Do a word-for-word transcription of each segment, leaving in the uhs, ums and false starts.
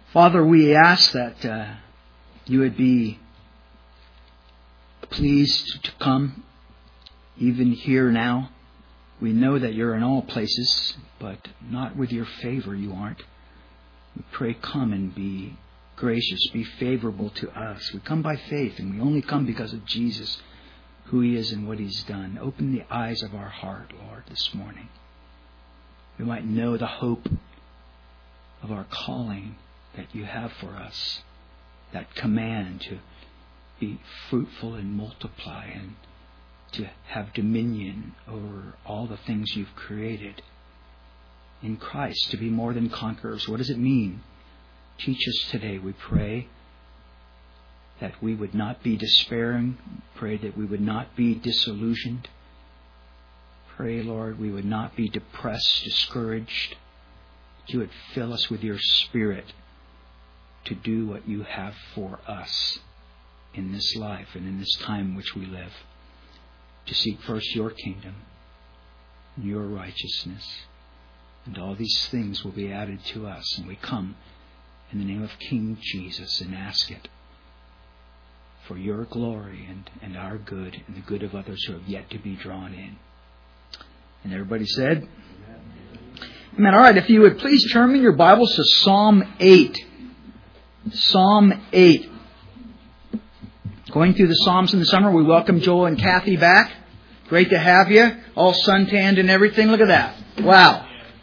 Father, we ask that uh, you would be pleased to come even here now. We know that you're in all places, but not with your favor you aren't. We pray, come and be gracious, be favorable to us. We come by faith, and we only come because of Jesus, who He is and what He's done. Open the eyes of our heart, Lord, this morning. We might know the hope of our calling that you have for us, that command to be fruitful and multiply and to have dominion over all the things you've created in Christ, to be more than conquerors. What does it mean? Teach us today, we pray, that we would not be despairing. Pray that we would not be disillusioned. Pray, Lord, we would not be depressed, discouraged. That you would fill us with your Spirit to do what you have for us in this life and in this time in which we live. To seek first your kingdom and your righteousness. And all these things will be added to us. And we come in the name of King Jesus and ask it for your glory and, and our good and the good of others who have yet to be drawn in. And everybody said, Amen. All right, if you would please turn in your Bibles to Psalm eight. Psalm eight. Going through the Psalms in the summer, we welcome Joel and Kathy back. Great to have you. All suntanned and everything. Look at that. Wow.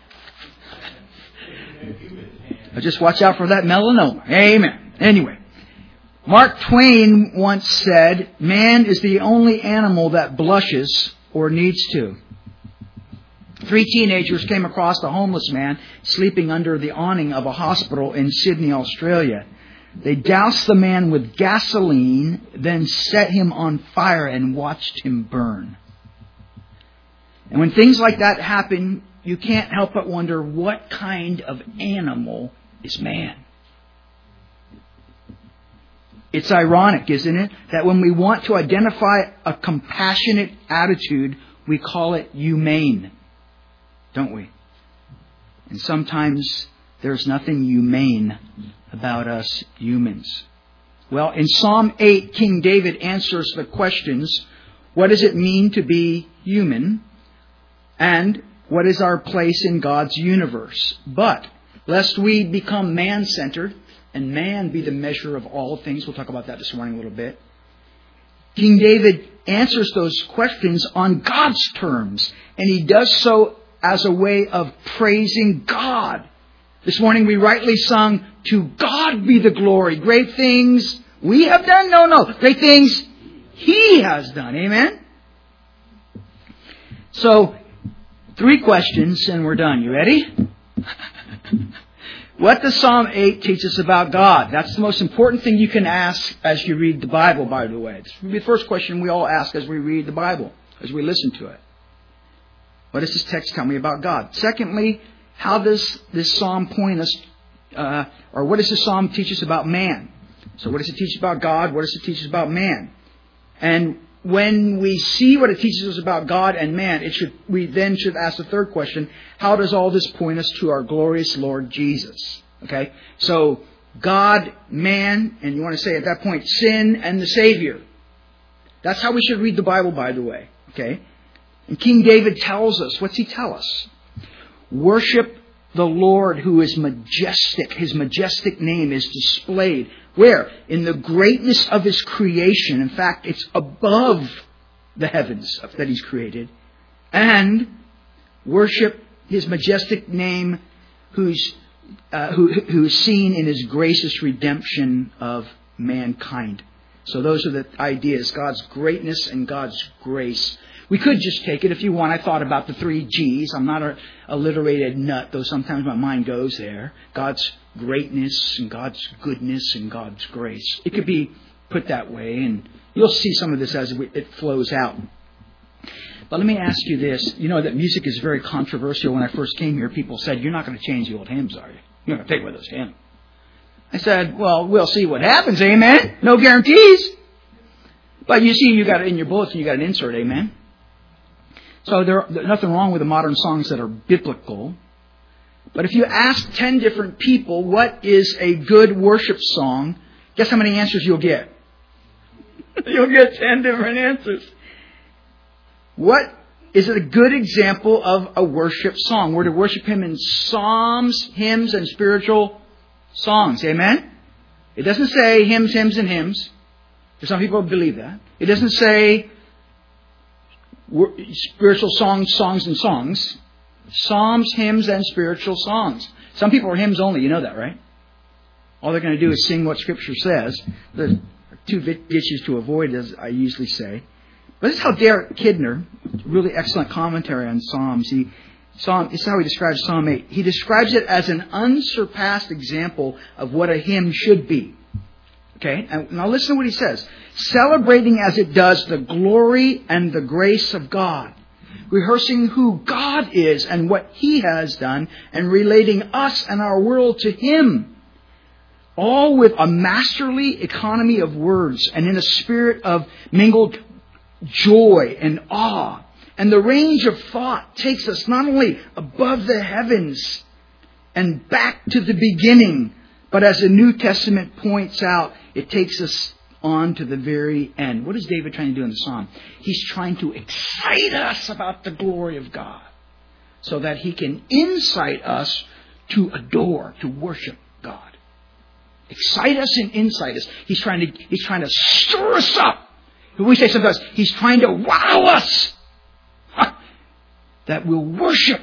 Just watch out for that melanoma. Amen. Anyway, Mark Twain once said, man is the only animal that blushes or needs to. Three teenagers came across a homeless man sleeping under the awning of a hospital in Sydney, Australia. They doused the man with gasoline, then set him on fire and watched him burn. And when things like that happen, you can't help but wonder, what kind of animal is man? It's ironic, isn't it, that when we want to identify a compassionate attitude, we call it humane, don't we? And sometimes there's nothing humane about us humans. Well, in Psalm eight, King David answers the questions, what does it mean to be human? And what is our place in God's universe? But, lest we become man-centered, and man be the measure of all things, we'll talk about that this morning a little bit, King David answers those questions on God's terms. And he does so as a way of praising God. This morning we rightly sung, to God be the glory. Great things we have done? No, no. Great things He has done. Amen? So, three questions and we're done. You ready? What does Psalm eight teach us about God? That's the most important thing you can ask as you read the Bible, by the way. It's the first question we all ask as we read the Bible, as we listen to it. What does this text tell me about God? Secondly, how does this psalm point us, uh, or what does this psalm teach us about man? So what does it teach about God? What does it teach us about man? And when we see what it teaches us about God and man, it should we then should ask the third question, how does all this point us to our glorious Lord Jesus? Okay? So God, man, and you want to say at that point, sin and the Savior. That's how we should read the Bible, by the way. Okay? And King David tells us, what's he tell us? Worship the Lord who is majestic. His majestic name is displayed. Where? In the greatness of His creation. In fact, it's above the heavens that He's created. And worship His majestic name who's, uh, who, who is seen in His gracious redemption of mankind. So those are the ideas. God's greatness and God's grace. We could just take it if you want. I thought about the three G's. I'm not a alliterated nut, though sometimes my mind goes there. God's greatness and God's goodness and God's grace. It could be put that way, and you'll see some of this as it flows out. But let me ask you this. You know that music is very controversial. When I first came here, people said, you're not going to change the old hymns, are you? You're going to take with us hymn. I said, well, we'll see what happens, amen? No guarantees. But you see, you got it in your bulletin, you got an insert, amen? So there, there's nothing wrong with the modern songs that are biblical. But if you ask ten different people what is a good worship song, guess how many answers you'll get? You'll get ten different answers. What is a good example of a worship song? We're to worship Him in psalms, hymns, and spiritual songs. Amen? It doesn't say hymns, hymns, and hymns. For some people believe that. It doesn't say spiritual songs, songs, and songs. Psalms, hymns, and spiritual songs. Some people are hymns only. You know that, right? All they're going to do is sing what Scripture says. There's two issues to avoid, as I usually say. But this is how Derek Kidner, really excellent commentary on Psalms, he, Psalm, this is how he describes Psalm eight. He describes it as an unsurpassed example of what a hymn should be. Okay? And now listen to what he says. Celebrating as it does the glory and the grace of God. Rehearsing who God is and what He has done, and relating us and our world to Him. All with a masterly economy of words and in a spirit of mingled joy and awe. And the range of thought takes us not only above the heavens and back to the beginning, but as the New Testament points out, it takes us on to the very end. What is David trying to do in the psalm? He's trying to excite us about the glory of God so that he can incite us to adore, to worship God. Excite us and incite us. He's trying to, he's trying to stir us up. We say sometimes, he's trying to wow us. Huh? That we'll worship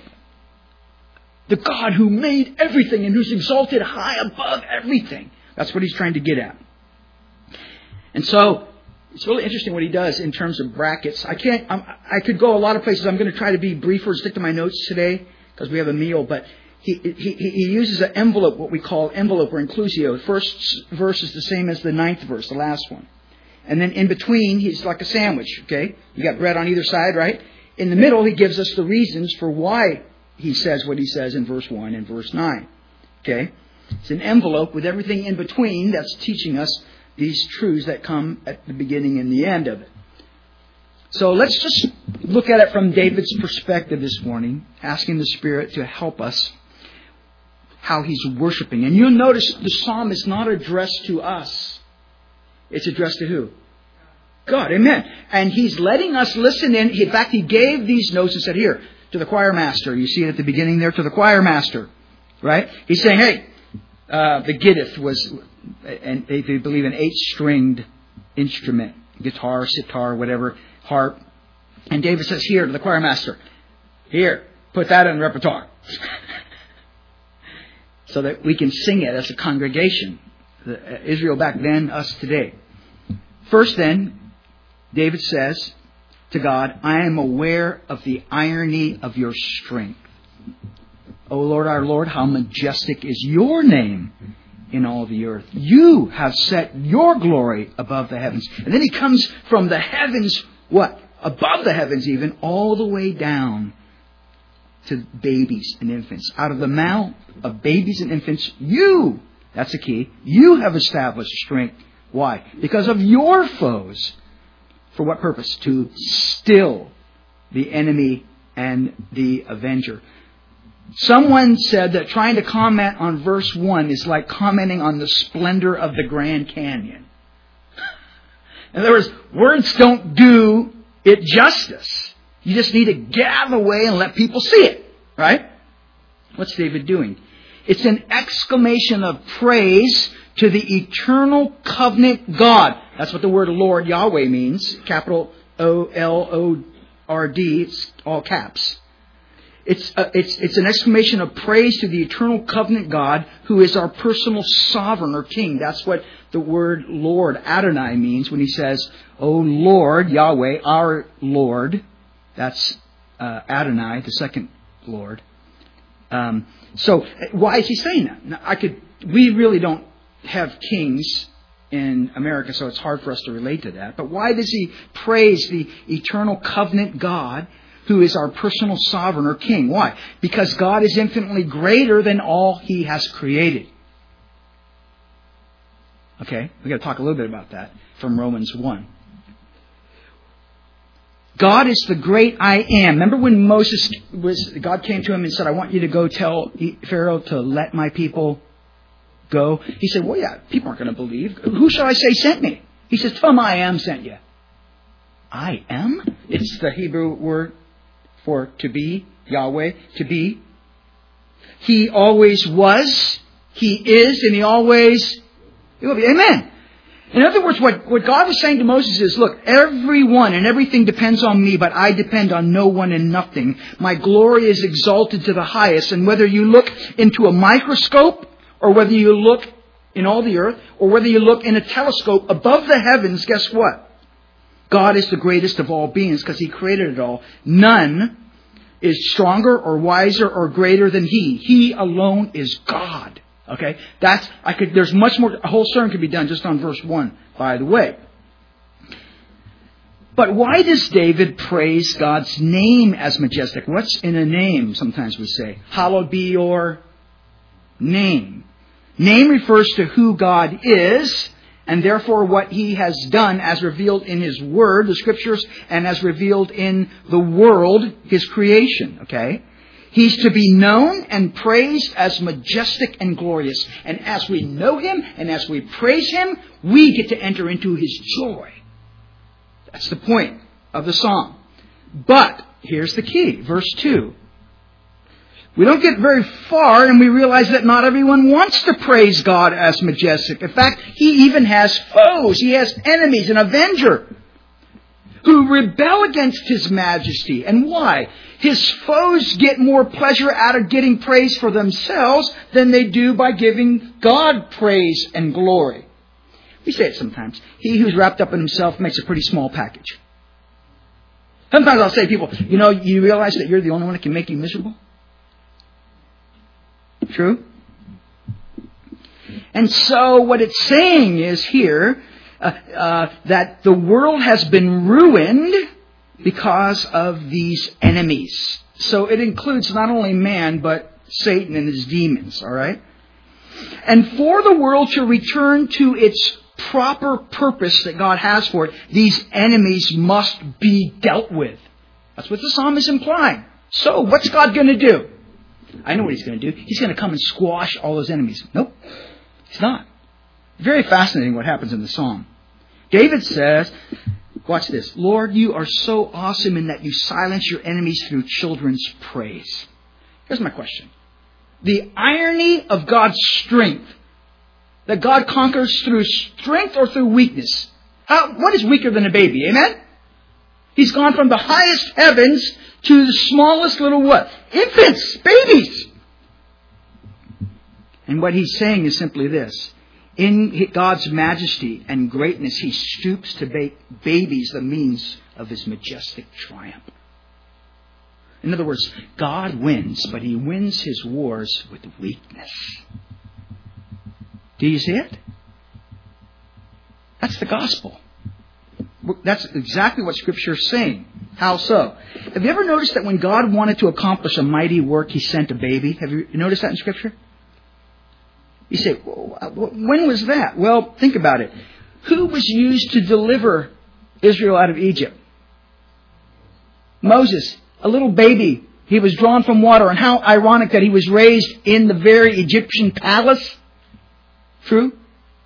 the God who made everything and who's exalted high above everything. That's what he's trying to get at. And so, it's really interesting what he does in terms of brackets. I can't, I'm, I could go a lot of places. I'm going to try to be briefer, stick to my notes today, because we have a meal, but he, he, he uses an envelope, what we call envelope or inclusio. The first verse is the same as the ninth verse, the last one. And then in between, he's like a sandwich, okay? You got bread on either side, right? In the middle, he gives us the reasons for why he says what he says in verse one and verse nine, okay? It's an envelope with everything in between that's teaching us these truths that come at the beginning and the end of it. So let's just look at it from David's perspective this morning, asking the Spirit to help us how he's worshiping. And you'll notice the psalm is not addressed to us. It's addressed to who? God. Amen. And he's letting us listen in. In fact, he gave these notes and said, here, to the choir master. You see it at the beginning there, to the choir master. Right? He's saying, hey, uh, the Gittith was, and they believe, an eight-stringed instrument. Guitar, sitar, whatever, harp. And David says, here, to the choir master, here, put that in the repertoire. So that we can sing it as a congregation. Israel back then, us today. First then, David says to God, I am aware of the irony of your strength. O Lord, our Lord, how majestic is your name in all the earth. You have set your glory above the heavens. And then he comes from the heavens, what? Above the heavens even, all the way down to babies and infants. Out of the mouth of babies and infants, you, that's the key, you have established strength. Why? Because of your foes. For what purpose? To still the enemy and the avenger. Someone said that trying to comment on verse one is like commenting on the splendor of the Grand Canyon. In other words, words don't do it justice. You just need to get out of the way and let people see it. Right? What's David doing? It's an exclamation of praise to the eternal covenant God. That's what the word Lord, Yahweh, means. Capital O L O R D. It's all caps. It's, a, it's, it's an exclamation of praise to the eternal covenant God who is our personal sovereign or king. That's what the word Lord, Adonai, means when he says, O Lord, Yahweh, our Lord. That's uh, Adonai, the second Lord. Um, so why is he saying that? Now, I could. We really don't have kings in America, so it's hard for us to relate to that. But why does he praise the eternal covenant God who is our personal sovereign or king? Why? Because God is infinitely greater than all he has created. Okay, we've got to talk a little bit about that from Romans one. God is the great I am. Remember when Moses was, God came to him and said, I want you to go tell Pharaoh to let my people go. He said, well, yeah, people aren't going to believe. Who shall I say sent me? He says, tell him I am sent you. I am? It's the Hebrew word for to be, Yahweh, to be. He always was, He is, and He always will be. Amen. In other words, what, what God was saying to Moses is, look, everyone and everything depends on me, but I depend on no one and nothing. My glory is exalted to the highest, and whether you look into a microscope, or whether you look in all the earth, or whether you look in a telescope above the heavens, guess what? God is the greatest of all beings because He created it all. None is stronger or wiser or greater than He. He alone is God. Okay? That's, I could, there's much more, a whole sermon could be done just on verse one, by the way. But why does David praise God's name as majestic? What's in a name, sometimes we say? Hallowed be your name. Name refers to who God is, and therefore what He has done as revealed in His Word, the Scriptures, and as revealed in the world, His creation. Okay? He's to be known and praised as majestic and glorious. And as we know Him and as we praise Him, we get to enter into His joy. That's the point of the psalm. But here's the key, verse two. We don't get very far and we realize that not everyone wants to praise God as majestic. In fact, He even has foes. He has enemies, an avenger, who rebel against His majesty. And why? His foes get more pleasure out of getting praise for themselves than they do by giving God praise and glory. We say it sometimes. He who's wrapped up in himself makes a pretty small package. Sometimes I'll say to people, you know, you realize that you're the only one that can make you miserable? True? And so what it's saying is here, uh, uh, that the world has been ruined because of these enemies. So it includes not only man, but Satan and his demons, all right? And for the world to return to its proper purpose that God has for it, these enemies must be dealt with. That's what the psalm is implying. So what's God going to do? I know what He's going to do. He's going to come and squash all those enemies. Nope, He's not. Very fascinating what happens in the psalm. David says, watch this. Lord, you are so awesome in that you silence your enemies through children's praise. Here's my question. The irony of God's strength, that God conquers through strength or through weakness. How, what is weaker than a baby? Amen? He's gone from the highest heavens to the smallest little what? Infants, babies. And what He's saying is simply this. In God's majesty and greatness, He stoops to make babies the means of His majestic triumph. In other words, God wins, but He wins His wars with weakness. Do you see it? That's the gospel. That's exactly what Scripture is saying. How so? Have you ever noticed that when God wanted to accomplish a mighty work, He sent a baby? Have you noticed that in Scripture? You say, when was that? Well, think about it. Who was used to deliver Israel out of Egypt? Moses, a little baby. He was drawn from water. And how ironic that he was raised in the very Egyptian palace. True?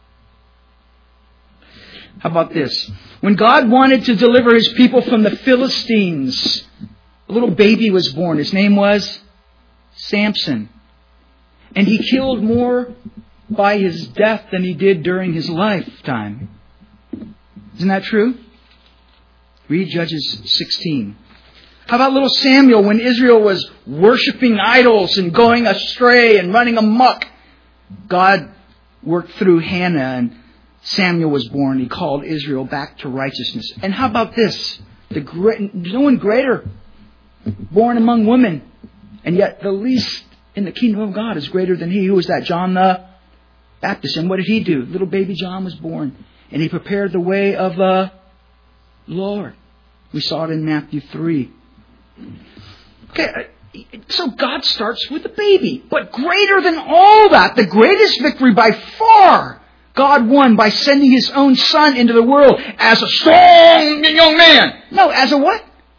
How about this? When God wanted to deliver His people from the Philistines, a little baby was born. His name was Samson. And he killed more by his death than he did during his lifetime. Isn't that true? Read Judges sixteen. How about little Samuel when Israel was worshiping idols and going astray and running amok? God worked through Hannah and Samuel was born. He called Israel back to righteousness. And how about this? The great, no one greater, born among women, and yet the least in the kingdom of God is greater than he. Who was that? John the Baptist. And what did he do? Little baby John was born. And he prepared the way of the Lord. We saw it in Matthew three. Okay, so God starts with the baby. But greater than all that, the greatest victory by far, God won by sending His own Son into the world as a strong young man. No, as a what?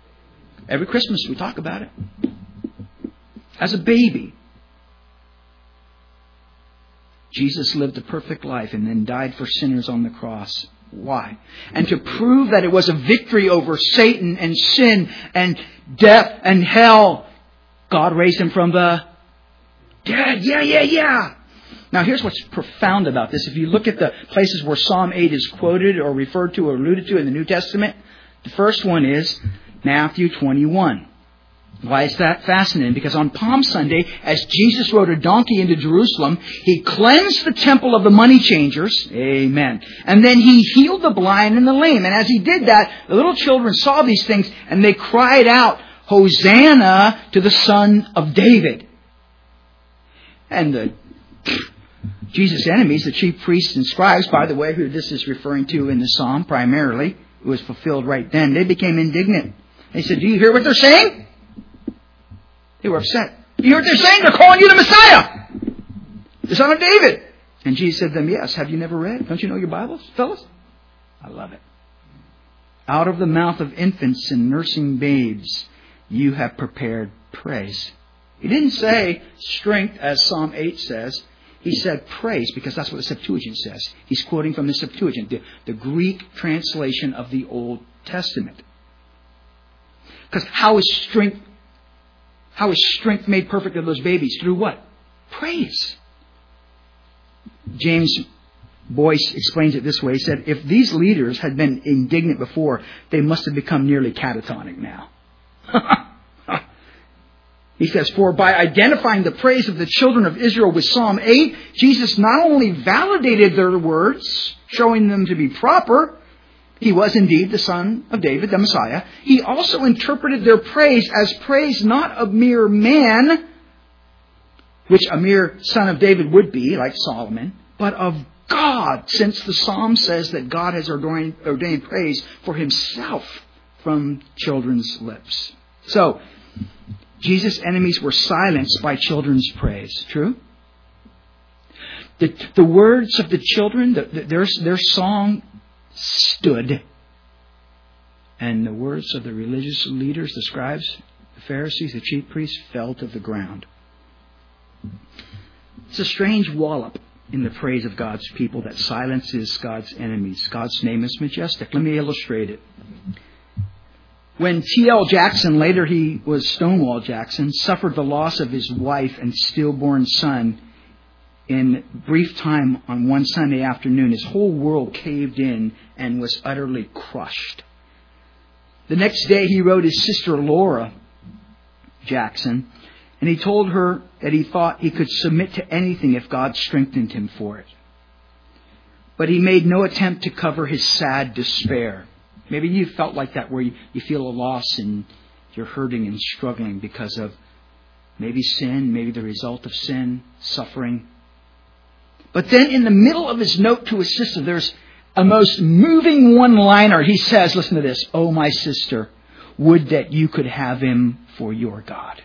Every Christmas we talk about it. As a baby, Jesus lived a perfect life and then died for sinners on the cross. Why? And to prove that it was a victory over Satan and sin and death and hell, God raised Him from the dead. Yeah, yeah, yeah. Now here's what's profound about this. If you look at the places where Psalm eight is quoted or referred to or alluded to in the New Testament, the first one is Matthew twenty-one. Why is that fascinating? Because on Palm Sunday, as Jesus rode a donkey into Jerusalem, He cleansed the temple of the money changers. Amen. And then He healed the blind and the lame. And as He did that, the little children saw these things and they cried out, Hosanna to the Son of David. And the Jesus' enemies, the chief priests and scribes, by the way, who this is referring to in the psalm primarily, it was fulfilled right then, they became indignant. They said, do you hear what they're saying? They were upset. You hear what they're saying? They're calling you the Messiah, the Son of David. And Jesus said to them, yes, have you never read? Don't you know your Bibles, fellas? I love it. Out of the mouth of infants and nursing babes, you have prepared praise. He didn't say strength, as Psalm eight says. He said praise, because that's what the Septuagint says. He's quoting from the Septuagint, the, the Greek translation of the Old Testament. Because how is strength How is strength made perfect in those babies? Through what? Praise. James Boyce explains it this way. He said, if these leaders had been indignant before, they must have become nearly catatonic now. He says, for by identifying the praise of the children of Israel with Psalm eight, Jesus not only validated their words, showing them to be proper, He was indeed the Son of David, the Messiah. He also interpreted their praise as praise not of mere man, which a mere son of David would be, like Solomon, but of God, since the Psalm says that God has ordained, ordained praise for Himself from children's lips. So, Jesus' enemies were silenced by children's praise. True? The, the words of the children, the, the, their, their song stood. And the words of the religious leaders, the scribes, the Pharisees, the chief priests, fell to the ground. It's a strange wallop in the praise of God's people that silences God's enemies. God's name is majestic. Let me illustrate it. When T L Jackson, later he was Stonewall Jackson, suffered the loss of his wife and stillborn son in brief time on one Sunday afternoon, his whole world caved in and was utterly crushed. The next day he wrote his sister Laura Jackson, and he told her that he thought he could submit to anything if God strengthened him for it. But he made no attempt to cover his sad despair. Maybe you felt like that, where you, you feel a loss and you're hurting and struggling because of maybe sin, maybe the result of sin, suffering. But then in the middle of his note to his sister, there's a most moving one-liner. He says, listen to this, "Oh, my sister, would that you could have him for your God."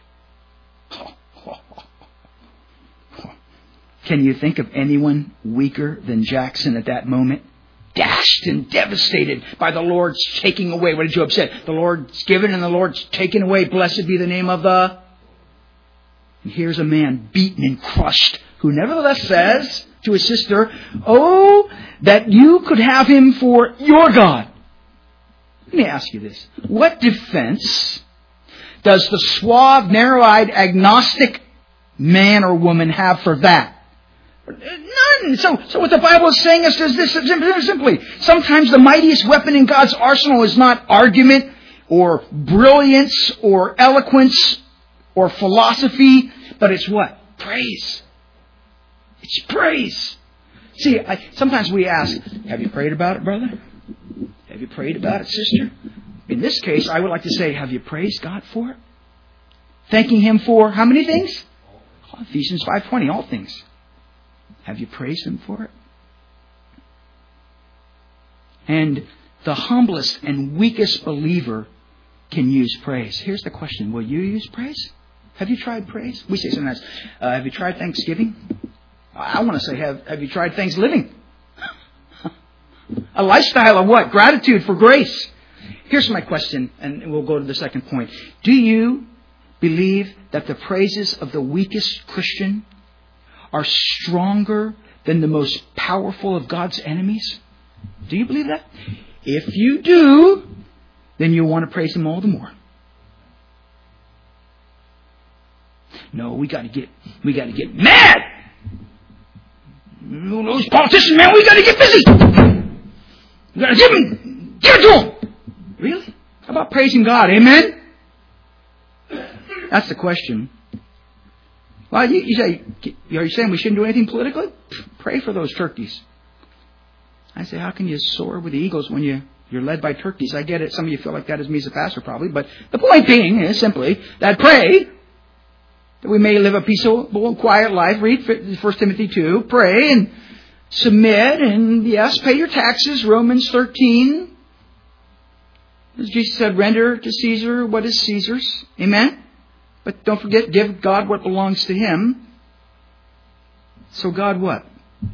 Can you think of anyone weaker than Jackson at that moment? Dashed and devastated by the Lord's taking away. What did Job say? The Lord's given and the Lord's taken away. Blessed be the name of the... And here's a man beaten and crushed, who nevertheless says to his sister, "Oh, that you could have him for your God." Let me ask you this. What defense does the suave, narrow-eyed, agnostic man or woman have for that? None. So, so what the Bible is saying is this simply. Sometimes the mightiest weapon in God's arsenal is not argument or brilliance or eloquence or philosophy, but it's what? Praise. It's praise. See, I, sometimes we ask, have you prayed about it, brother? Have you prayed about it, sister? In this case, I would like to say, have you praised God for it? Thanking Him for how many things? Ephesians five twenty, all things. Have you praised Him for it? And the humblest and weakest believer can use praise. Here's the question. Will you use praise? Have you tried praise? We say sometimes, uh, have you tried thanksgiving? I want to say, have, have you tried thanksgiving? A lifestyle of what? Gratitude for grace. Here's my question, and we'll go to the second point. Do you believe that the praises of the weakest Christian are stronger than the most powerful of God's enemies? Do you believe that? If you do, then you'll want to praise Him all the more. No, we got to get, we got to get mad. Those politicians, man, we got to get busy. We got to give them, give it to them. Really? How about praising God? Amen? That's the question. Well, you, you say, are you saying we shouldn't do anything politically? Pray for those turkeys. I say, how can you soar with the eagles when you, you're led by turkeys? I get it. Some of you feel like that as me as a pastor probably. But the point being is simply that pray that we may live a peaceable, quiet life. Read First Timothy two. Pray and submit. And yes, pay your taxes. Romans thirteen. As Jesus said, render to Caesar what is Caesar's. Amen? But don't forget, give God what belongs to Him. So God what?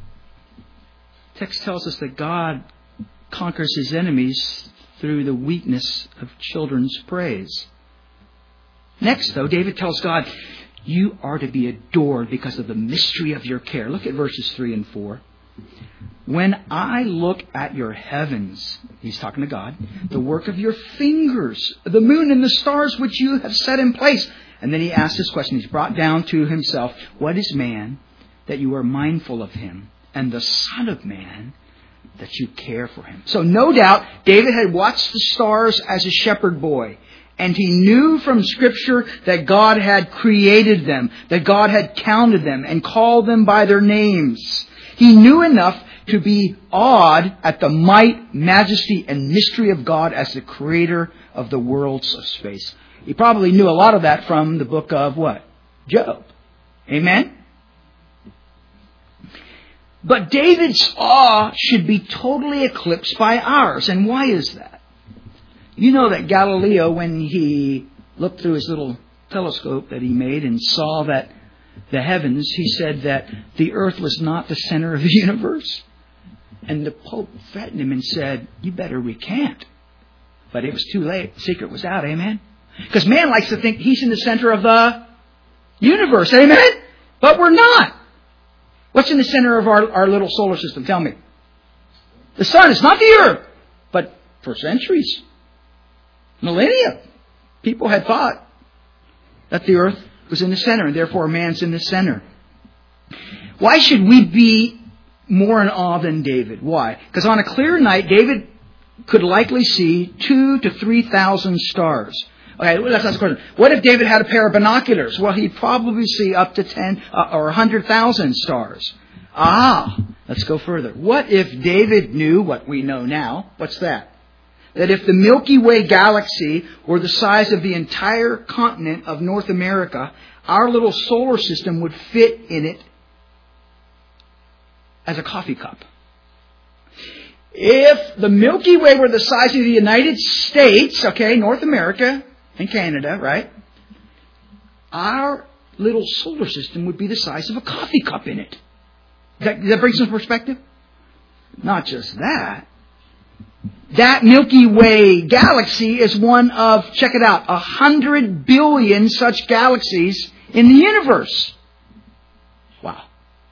Text tells us that God conquers His enemies through the weakness of children's praise. Next, though, David tells God, you are to be adored because of the mystery of your care. Look at verses three and four. When I look at your heavens, he's talking to God, the work of your fingers, the moon and the stars which you have set in place. And then he asks this question. He's brought down to himself, what is man that you are mindful of him? And the Son of Man that you care for him. So no doubt, David had watched the stars as a shepherd boy. And he knew from Scripture that God had created them, that God had counted them and called them by their names. He knew enough to be awed at the might, majesty, and mystery of God as the creator of the worlds of space. He probably knew a lot of that from the book of what? Job. Amen? But David's awe should be totally eclipsed by ours. And why is that? You know that Galileo, when he looked through his little telescope that he made and saw that the heavens, he said that the earth was not the center of the universe. And the Pope threatened him and said, you better recant. But it was too late. The secret was out. Amen? Because man likes to think he's in the center of the universe. Amen? But we're not. What's in the center of our, our little solar system? Tell me. The sun. It's not the earth. But for centuries, millennia, people had thought that the earth was in the center, and therefore man's in the center. Why should we be more in awe than David? Why? Because on a clear night, David could likely see two to three thousand stars. Okay, let's ask a question. What if David had a pair of binoculars? Well, he'd probably see up to ten uh, or one hundred thousand stars. Ah, let's go further. What if David knew what we know now? What's that? That if the Milky Way galaxy were the size of the entire continent of North America, our little solar system would fit in it as a coffee cup. If the Milky Way were the size of the United States, okay, North America and Canada, right? Our little solar system would be the size of a coffee cup in it. Does that, does that bring some perspective? Not just that. That Milky Way galaxy is one of, check it out, a hundred billion such galaxies in the universe. Wow.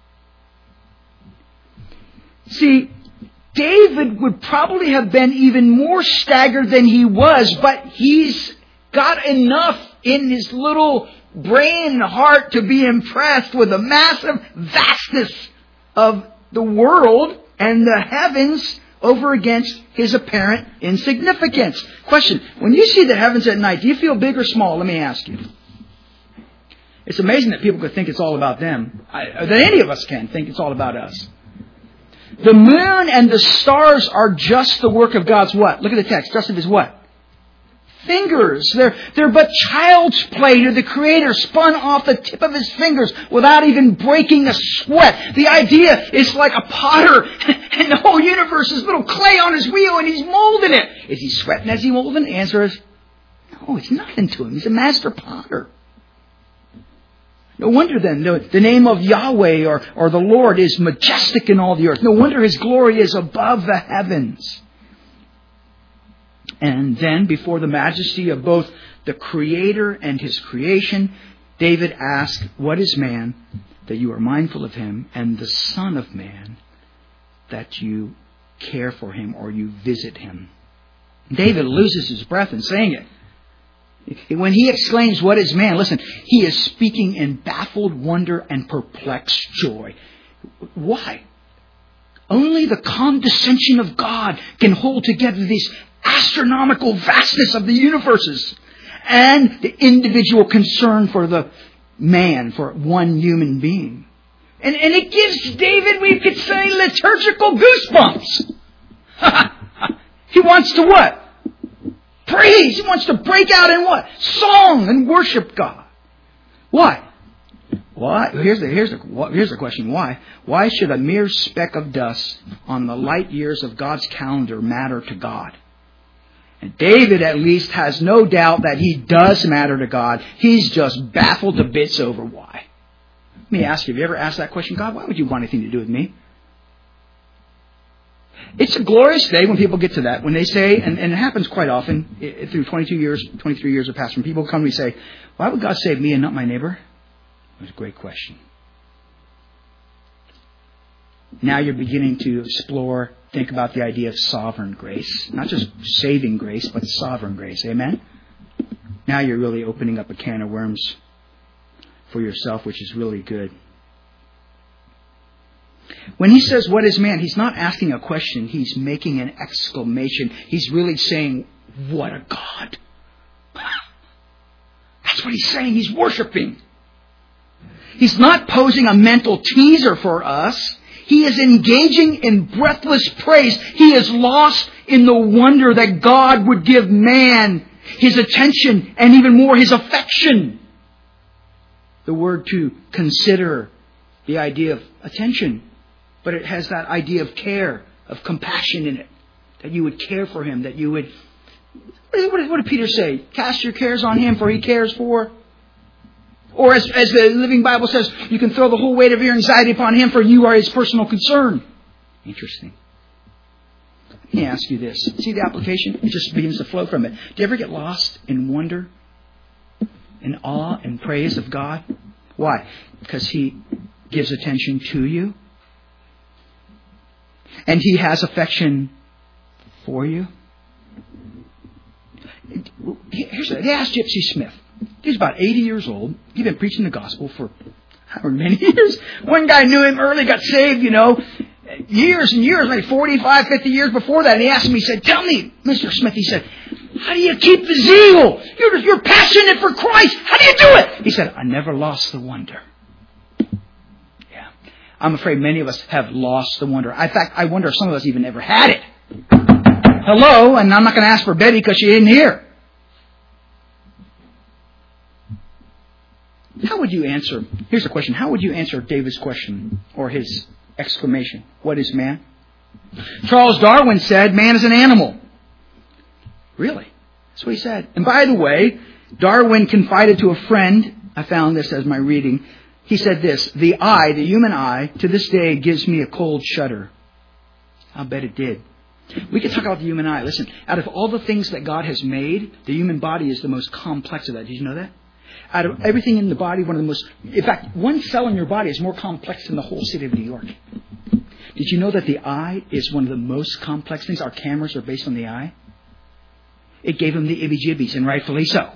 See, David would probably have been even more staggered than he was, but he's got enough in his little brain and heart to be impressed with the massive vastness of the world and the heavens over against his apparent insignificance. Question, when you see the heavens at night, do you feel big or small? Let me ask you. It's amazing that people could think it's all about them. I, that any of us can think it's all about us. The moon and the stars are just the work of God's what? Look at the text. Just of His what? Fingers. They're, they're but child's play to the Creator, spun off the tip of His fingers without even breaking a sweat. The idea is like a potter, and the whole universe is little clay on his wheel, and he's molding it. Is he sweating as he molding? The answer is, no, it's nothing to him. He's a master potter. No wonder then the, the name of Yahweh or, or the Lord is majestic in all the earth. No wonder His glory is above the heavens. And then, before the majesty of both the Creator and His creation, David asked, "What is man that you are mindful of him, and the Son of Man that you care for him or you visit him?" David loses his breath in saying it. When he exclaims, "What is man?" listen, he is speaking in baffled wonder and perplexed joy. Why? Only the condescension of God can hold together this astronomical vastness of the universes and the individual concern for the man, for one human being. And, and it gives David, we could say, liturgical goosebumps. He wants to what? Praise. He wants to break out in what? Song and worship God. Why? Why? Here's the, here's the, here's the question. Why? Why should a mere speck of dust on the light years of God's calendar matter to God? And David at least has no doubt that he does matter to God. He's just baffled to bits over why. Let me ask you, have you ever asked that question? God, why would you want anything to do with me? It's a glorious day when people get to that. When they say, and, and it happens quite often, through twenty-two years, twenty-three years of pastoring, people come to me and say, "Why would God save me and not my neighbor?" That's a great question. Now you're beginning to explore, think about the idea of sovereign grace. Not just saving grace, but sovereign grace. Amen? Now you're really opening up a can of worms for yourself, which is really good. When he says, "What is man?" he's not asking a question. He's making an exclamation. He's really saying, "What a God." That's what he's saying. He's worshiping. He's not posing a mental teaser for us. He is engaging in breathless praise. He is lost in the wonder that God would give man his attention and even more his affection. The word to consider, the idea of attention, but it has that idea of care, of compassion in it. That you would care for him, that you would... What did, what did Peter say? Cast your cares on him, for he cares for... Or as, as the Living Bible says, you can throw the whole weight of your anxiety upon him, for you are his personal concern. Interesting. Let me ask you this. See the application? It just begins to flow from it. Do you ever get lost in wonder, in awe and praise of God? Why? Because he gives attention to you. And he has affection for you. Here's they asked Gypsy Smith. He's about eighty years old. He'd been preaching the gospel for however many years. One guy knew him early, got saved, you know, years and years, maybe forty-five, fifty years before that. And he asked him, he said, "Tell me, Mister Smith," he said, "how do you keep the zeal? You're, you're passionate for Christ. How do you do it?" He said, "I never lost the wonder." Yeah. I'm afraid many of us have lost the wonder. In fact, I wonder if some of us even ever had it. Hello, and I'm not going to ask for Betty because she isn't here. How would you answer? Here's the question. How would you answer David's question or his exclamation? What is man? Charles Darwin said man is an animal. Really? That's what he said. And by the way, Darwin confided to a friend, I found this as my reading, he said this: "The eye, the human eye, to this day gives me a cold shudder." I'll bet it did. We could talk about the human eye. Listen, out of all the things that God has made, the human body is the most complex of that. Did you know that? Out of everything in the body, one of the most... In fact, one cell in your body is more complex than the whole city of New York. Did you know that the eye is one of the most complex things? Our cameras are based on the eye. It gave him the ibby-jibbies, and rightfully so.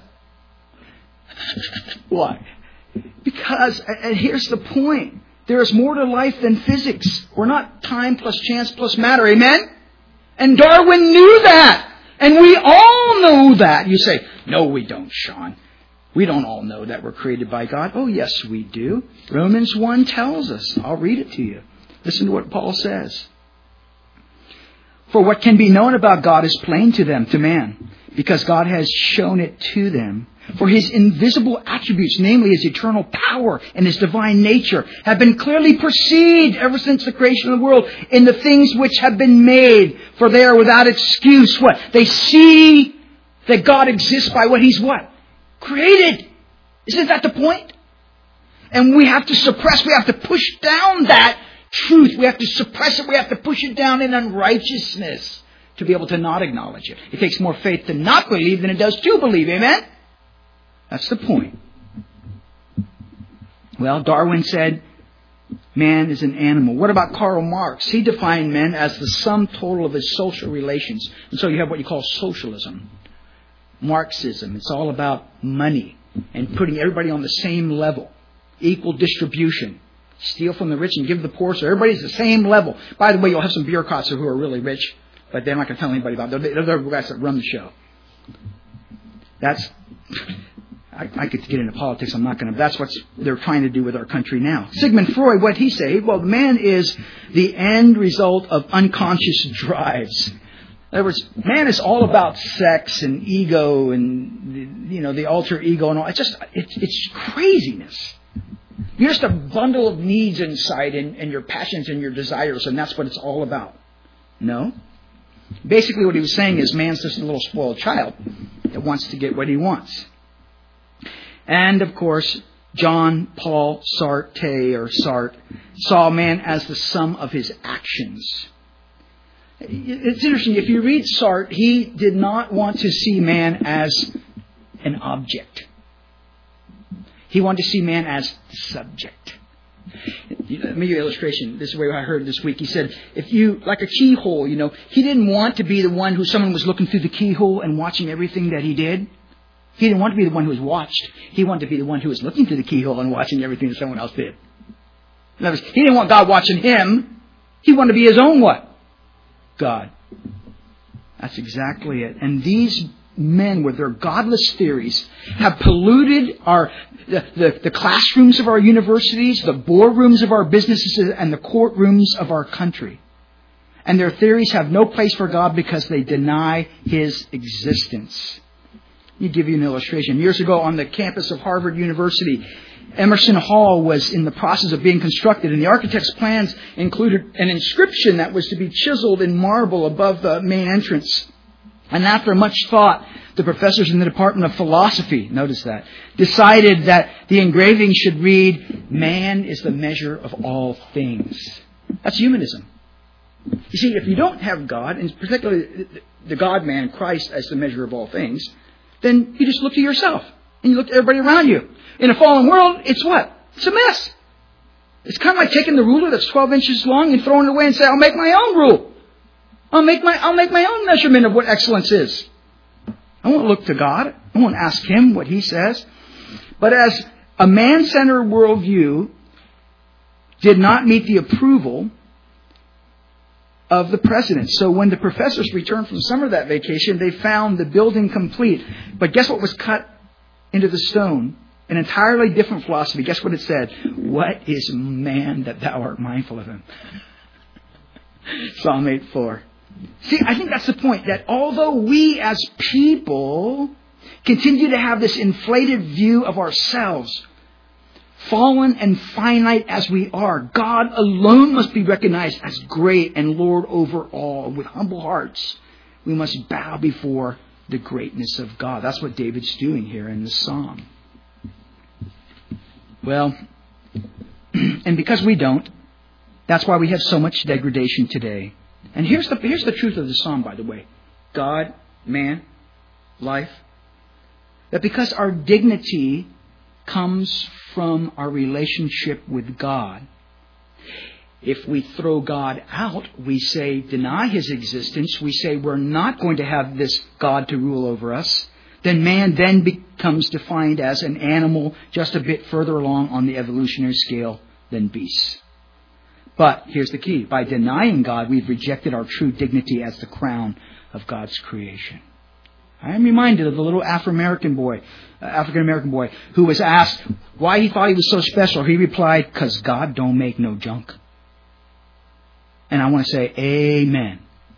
Why? Because, and here's the point, there is more to life than physics. We're not time plus chance plus matter. Amen? And Darwin knew that. And we all know that. You say, "No, we don't, Sean. We don't all know that we're created by God." Oh, yes, we do. Romans one tells us. I'll read it to you. Listen to what Paul says. "For what can be known about God is plain to them, to man, because God has shown it to them. For his invisible attributes, namely his eternal power and his divine nature, have been clearly perceived ever since the creation of the world in the things which have been made, for they are without excuse." What? They see that God exists by what he's what? Created. Isn't that the point? And we have to suppress, we have to push down that truth. We have to suppress it. We have to push it down in unrighteousness to be able to not acknowledge it. It takes more faith to not believe than it does to believe. Amen? That's the point. Well, Darwin said man is an animal. What about Karl Marx? He defined men as the sum total of his social relations. And so you have what you call socialism. Marxism. It's all about money and putting everybody on the same level. Equal distribution. Steal from the rich and give the poor so everybody's the same level. By the way, you'll have some bureaucrats who are really rich, but they're not going to tell anybody about it. They're the guys that run the show. That's... I, I could get into politics. I'm not going to. That's what they're trying to do with our country now. Sigmund Freud, what he say? Well, man is the end result of unconscious drives. In other words, man is all about sex and ego and the, you know the alter ego and all. It's just it's, it's craziness. You're just a bundle of needs inside and, and your passions and your desires, and that's what it's all about. No. Basically, what he was saying is man's just a little spoiled child that wants to get what he wants. And, of course, John Paul Sartre, or Sartre, saw man as the sum of his actions. It's interesting. If you read Sartre, he did not want to see man as an object. He wanted to see man as the subject. Let me give you an illustration. This is the way I heard this week. He said, if you, like a keyhole, you know, he didn't want to be the one who someone was looking through the keyhole and watching everything that he did. He didn't want to be the one who was watched. He wanted to be the one who was looking through the keyhole and watching everything that someone else did. In other words, he didn't want God watching him. He wanted to be his own what? God. That's exactly it. And these men with their godless theories have polluted our the, the, the classrooms of our universities, the boardrooms of our businesses, and the courtrooms of our country. And their theories have no place for God because they deny His existence. Let me give you an illustration. Years ago on the campus of Harvard University, Emerson Hall was in the process of being constructed, and the architect's plans included an inscription that was to be chiseled in marble above the main entrance. And after much thought, the professors in the Department of Philosophy, notice that, decided that the engraving should read, "Man is the measure of all things." That's humanism. You see, if you don't have God, and particularly the God-man, Christ, as the measure of all things, then you just look to yourself. And you look at everybody around you. In a fallen world, it's what? It's a mess. It's kind of like taking the ruler that's twelve inches long and throwing it away and saying, I'll make my own rule. I'll make my, I'll make my own measurement of what excellence is. I won't look to God. I won't ask Him what He says. But as a man-centered worldview did not meet the approval of the president. So when the professors returned from summer that vacation, they found the building complete. But guess what was cut into the stone? An entirely different philosophy. Guess what it said? What is man that thou art mindful of him? Psalm eight four. See, I think that's the point. That although we as people continue to have this inflated view of ourselves, fallen and finite as we are, God alone must be recognized as great and Lord over all. With humble hearts, we must bow before the greatness of God. That's what David's doing here in this psalm. Well, and because we don't, that's why we have so much degradation today. And here's the here's the truth of the psalm, by the way. God, man, life. That because our dignity comes from our relationship with God. If we throw God out, we say deny His existence, we say we're not going to have this God to rule over us, then man then becomes defined as an animal just a bit further along on the evolutionary scale than beasts. But here's the key. By denying God, we've rejected our true dignity as the crown of God's creation. I am reminded of the little Afro-American boy, uh, African-American boy, who was asked why he thought he was so special. He replied, "'Cause God don't make no junk." And I want to say, amen.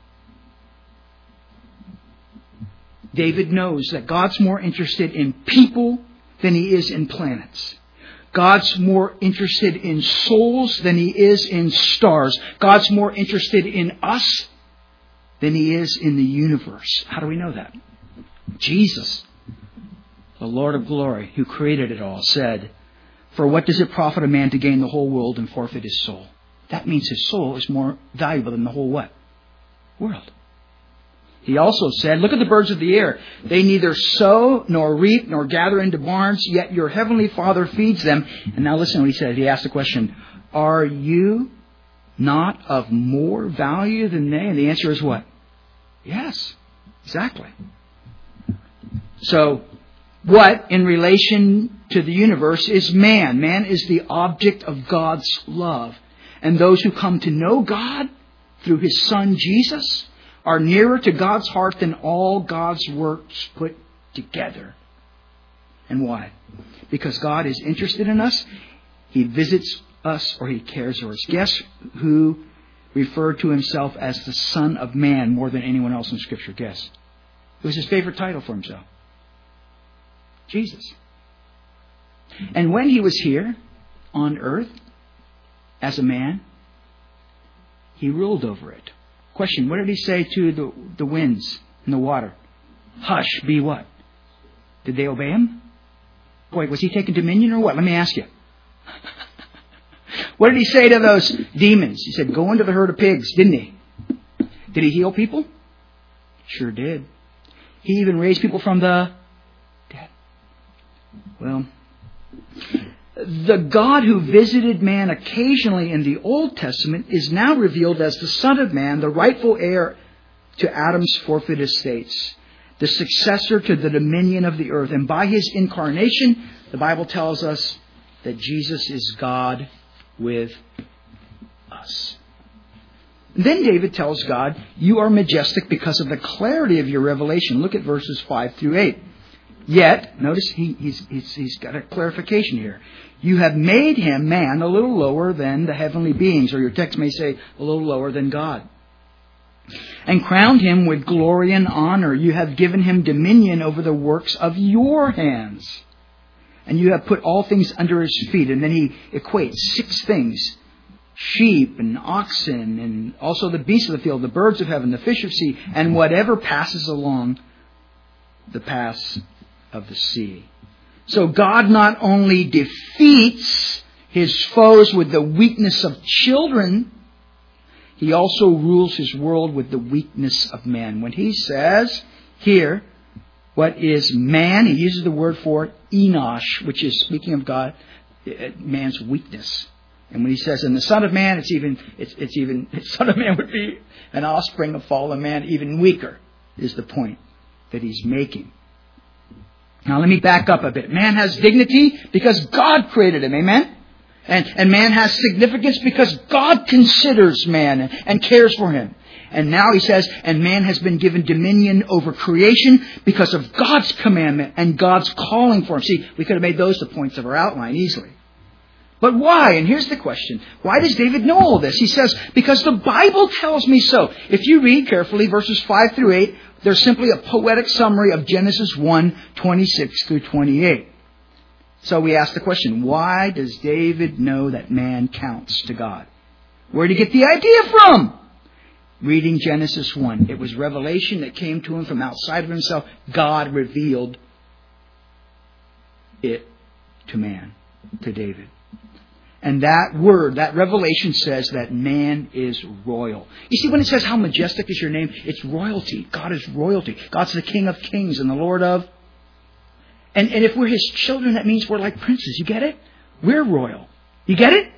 David knows that God's more interested in people than He is in planets. God's more interested in souls than He is in stars. God's more interested in us than He is in the universe. How do we know that? Jesus, the Lord of glory, who created it all, said, "For what does it profit a man to gain the whole world and forfeit his soul?" That means his soul is more valuable than the whole what? World. He also said, look at the birds of the air. They neither sow nor reap nor gather into barns, yet your heavenly Father feeds them. And now listen to what he said. He asked the question, are you not of more value than they? And the answer is what? Yes, exactly. So, what in relation to the universe is man? Man is the object of God's love. And those who come to know God through His Son Jesus are nearer to God's heart than all God's works put together. And why? Because God is interested in us. He visits us, or He cares for us. Guess who referred to Himself as the Son of Man more than anyone else in Scripture? Guess. It was His favorite title for Himself. Jesus. And when He was here on earth as a man, He ruled over it. Question, what did He say to the, the winds and the water? Hush, be what? Did they obey Him? Boy, was He taking dominion or what? Let me ask you. What did He say to those demons? He said, go into the herd of pigs, didn't He? Did He heal people? Sure did. He even raised people from the dead. Well, the God who visited man occasionally in the Old Testament is now revealed as the Son of Man, the rightful heir to Adam's forfeit estates, the successor to the dominion of the earth. And by His incarnation, the Bible tells us that Jesus is God with us. Then David tells God, you are majestic because of the clarity of your revelation. Look at verses five through eight. Yet, notice he, he's, he's, he's got a clarification here. You have made Him, man, a little lower than the heavenly beings, or your text may say a little lower than God. And crowned Him with glory and honor. You have given Him dominion over the works of your hands. And you have put all things under His feet. And then he equates six things. Sheep and oxen and also the beasts of the field, the birds of heaven, the fish of sea, and whatever passes along the paths of the sea. So God not only defeats His foes with the weakness of children, He also rules His world with the weakness of man. When He says here, what is man? He uses the word for enosh, which is, speaking of God, man's weakness. And when He says, in the Son of Man, it's even, it's, it's even, the Son of Man would be an offspring of fallen man, even weaker, is the point that He's making. Now let me back up a bit. Man has dignity because God created him. Amen? And, and man has significance because God considers man and, and cares for him. And now he says, and man has been given dominion over creation because of God's commandment and God's calling for him. See, we could have made those the points of our outline easily. But why? And here's the question. Why does David know all this? He says, because the Bible tells me so. If you read carefully verses five through eight, they're simply a poetic summary of Genesis one, twenty-six through twenty-eight. So we ask the question, why does David know that man counts to God? Where did he get the idea from? Reading Genesis one. It was revelation that came to him from outside of himself. God revealed it to man, to David. And that word, that revelation says that man is royal. You see, when it says how majestic is your name, it's royalty. God is royalty. God's the King of kings and the Lord of... And, and if we're His children, that means we're like princes. You get it? We're royal. You get it?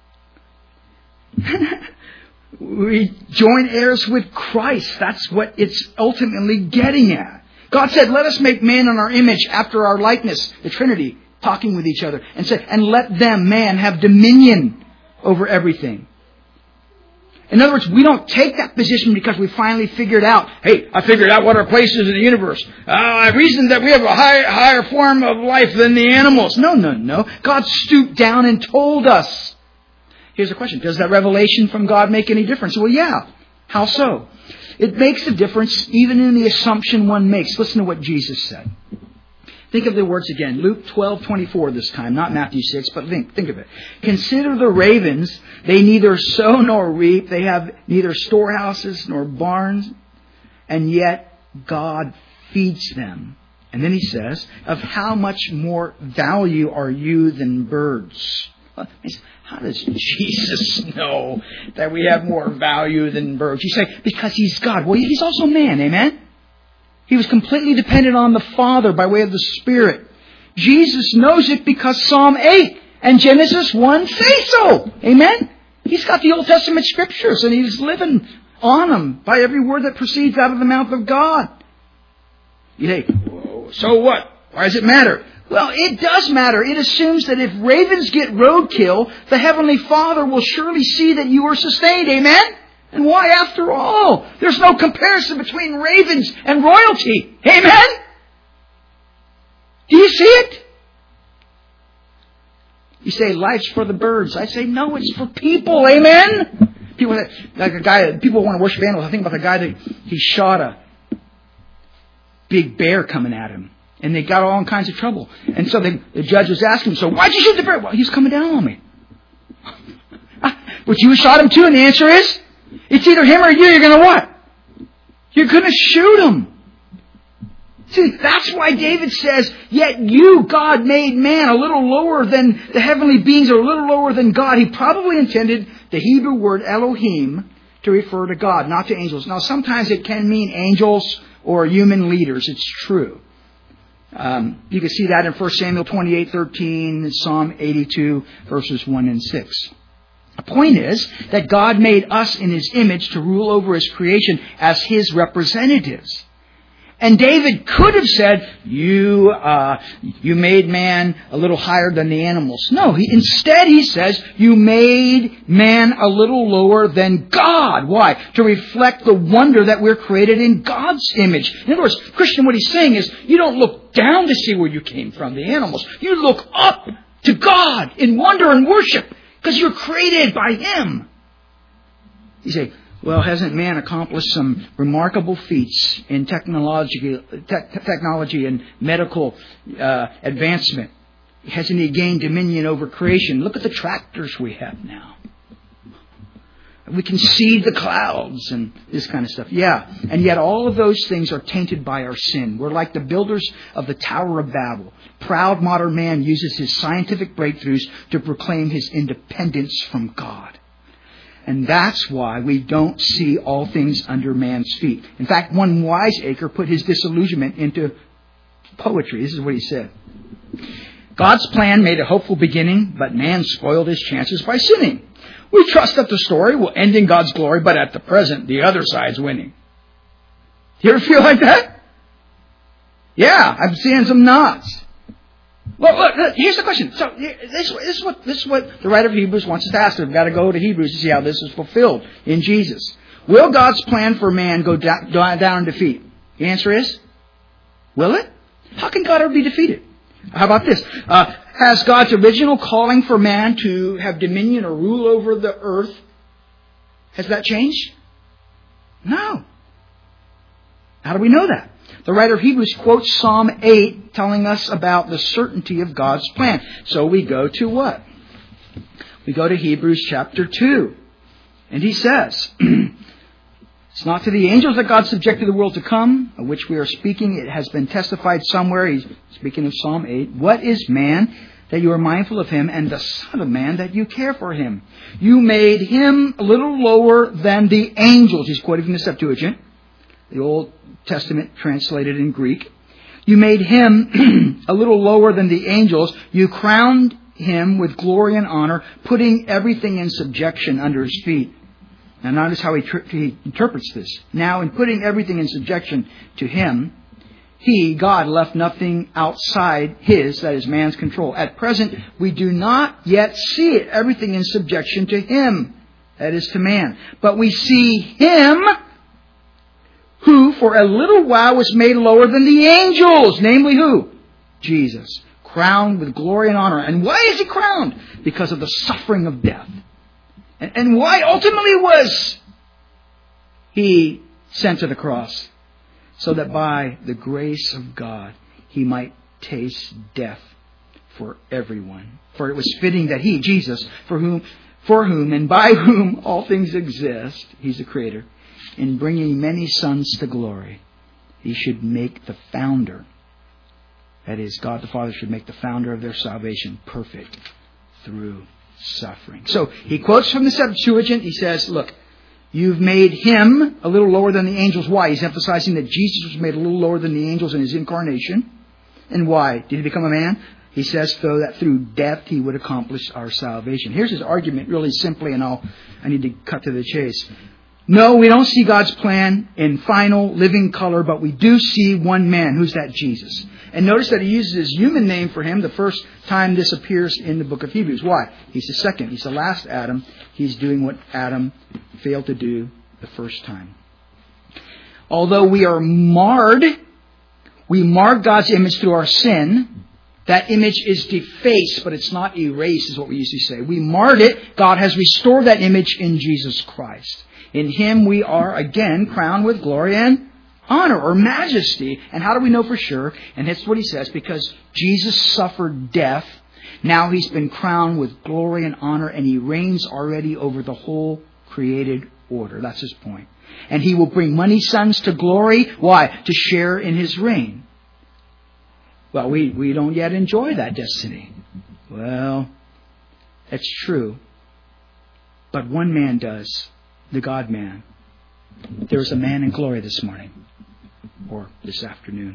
We join heirs with Christ. That's what it's ultimately getting at. God said, let us make man in our image after our likeness, the Trinity, talking with each other, and said, and let them, man, have dominion over everything. In other words, we don't take that position because we finally figured out, hey, I figured out what our place is in the universe. Uh, I reasoned that we have a high, higher form of life than the animals. No, no, no. God stooped down and told us. Here's the question. Does that revelation from God make any difference? Well, yeah. How so? It makes a difference even in the assumption one makes. Listen to what Jesus said. Think of the words again. Luke twelve twenty-four this time, not Matthew six, but think, think of it. Consider the ravens. They neither sow nor reap. They have neither storehouses nor barns. And yet God feeds them. And then He says, of how much more value are you than birds? How does Jesus know that we have more value than birds? You say, because He's God. Well, He's also man, amen? He was completely dependent on the Father by way of the Spirit. Jesus knows it because Psalm eight and Genesis one say so. Amen? He's got the Old Testament Scriptures and He's living on them by every word that proceeds out of the mouth of God. You say, so what? Why does it matter? Well, it does matter. It assumes that if ravens get roadkill, the Heavenly Father will surely see that you are sustained. Amen? And why, after all? There's no comparison between ravens and royalty. Amen? Do you see it? You say, life's for the birds. I say, no, it's for people. Amen? People, like a guy, people want to worship animals. I think about the guy that he shot a big bear coming at him. And they got all kinds of trouble. And so they, the judge was asking him, so why'd you shoot the bear? Well, he's coming down on me. But you shot him too, and the answer is, it's either him or you. You're going to what? You're going to shoot him. See, that's why David says, yet you, God, made man a little lower than the heavenly beings, or a little lower than God. He probably intended the Hebrew word Elohim to refer to God, not to angels. Now, sometimes it can mean angels or human leaders. It's true. Um, you can see that in First Samuel twenty-eight thirteen, Psalm eighty-two, verses one and six. The point is that God made us in His image to rule over His creation as His representatives. And David could have said, you uh, you made man a little higher than the animals. No, he, instead he says, you made man a little lower than God. Why? To reflect the wonder that we're created in God's image. In other words, Christian, what he's saying is, you don't look down to see where you came from, the animals. You look up to God in wonder and worship, because you're created by Him. You say, well, hasn't man accomplished some remarkable feats in technology, te- technology and medical uh, advancement? Hasn't He gained dominion over creation? Look at the tractors we have now. We can see the clouds and this kind of stuff. Yeah, and yet all of those things are tainted by our sin. We're like the builders of the Tower of Babel. Proud modern man uses his scientific breakthroughs to proclaim his independence from God. And that's why we don't see all things under man's feet. In fact, one wiseacre put his disillusionment into poetry. This is what he said. God's plan made a hopeful beginning, but man spoiled his chances by sinning. We trust that the story will end in God's glory, but at the present, the other side's winning. You ever feel like that? Yeah, I'm seeing some nods. Well, look, here's the question. So this, this is what this is what the writer of Hebrews wants us to ask. We've got to go to Hebrews to see how this is fulfilled in Jesus. Will God's plan for man go down, down in defeat? The answer is, will it? How can God ever be defeated? How about this? Uh, has God's original calling for man to have dominion or rule over the earth, has that changed? No. How do we know that? The writer of Hebrews quotes Psalm eight telling us about the certainty of God's plan. So we go to what? We go to Hebrews chapter two. And he says, it's not to the angels that God subjected the world to come, of which we are speaking. It has been testified somewhere. He's speaking of Psalm eight. What is man that you are mindful of him, and the Son of Man that you care for him? You made him a little lower than the angels. He's quoting from the Septuagint, the Old Testament translated in Greek. You made him a little lower than the angels. You crowned him with glory and honor, putting everything in subjection under his feet. Now notice how he, tr- he interprets this. Now in putting everything in subjection to him, he, God, left nothing outside his, that is man's control. At present, we do not yet see it, everything in subjection to him, that is to man. But we see him who for a little while was made lower than the angels. Namely who? Jesus. Crowned with glory and honor. And why is he crowned? Because of the suffering of death. And, and why ultimately was he sent to the cross? So that by the grace of God, he might taste death for everyone. For it was fitting that he, Jesus, for whom, for whom and by whom all things exist, he's the creator, in bringing many sons to glory, he should make the founder, that is, God the Father should make the founder of their salvation perfect through suffering. So he quotes from the Septuagint. He says, look, you've made him a little lower than the angels. Why? He's emphasizing that Jesus was made a little lower than the angels in his incarnation. And why? Did he become a man? He says, so that through death he would accomplish our salvation. Here's his argument really simply, and I'll, I need to cut to the chase. No, we don't see God's plan in final living color, but we do see one man. Who's that? Jesus. And notice that he uses his human name for him the first time this appears in the book of Hebrews. Why? He's the second. He's the last Adam. He's doing what Adam failed to do the first time. Although we are marred, we mar God's image through our sin. That image is defaced, but it's not erased, is what we usually say. We marred it. God has restored that image in Jesus Christ. In him we are again crowned with glory and honor or majesty. And how do we know for sure? And that's what he says, because Jesus suffered death. Now he's been crowned with glory and honor, and he reigns already over the whole created order. That's his point. And he will bring many sons to glory. Why? To share in his reign. Well, we, we don't yet enjoy that destiny. Well, that's true. But one man does. The God-man. There was a man in glory this morning. Or this afternoon.